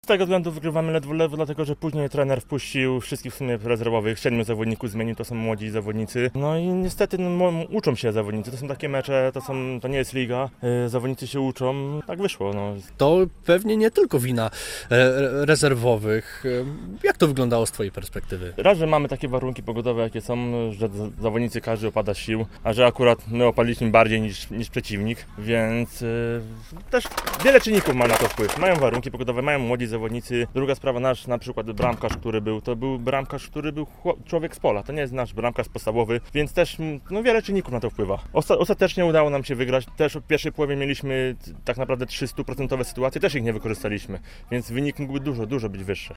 Z tego względu wygrywamy ledwo, dlatego że później trener wpuścił wszystkich w sumie rezerwowych, 7 zawodników zmienił, to są młodzi zawodnicy. No i niestety uczą się zawodnicy, to są takie mecze, to nie jest liga, zawodnicy się uczą, tak wyszło. No. To pewnie nie tylko wina rezerwowych. Jak to wyglądało z Twojej perspektywy? Raz, że mamy takie warunki pogodowe, jakie są, że zawodnicy każdy opada z sił, a że akurat my opadliśmy bardziej niż przeciwnik, więc też wiele czynników ma na to wpływ. Mają warunki pogodowe, mają młodzi zawodnicy. Druga sprawa, nasz na przykład bramkarz, to był bramkarz, który był człowiek z pola, to nie jest nasz bramkarz podstawowy, więc też wiele czynników na to wpływa. Ostatecznie udało nam się wygrać, też w pierwszej połowie mieliśmy tak naprawdę 300% sytuacje, też ich nie wykorzystaliśmy, więc wynik mógłby dużo być wyższy.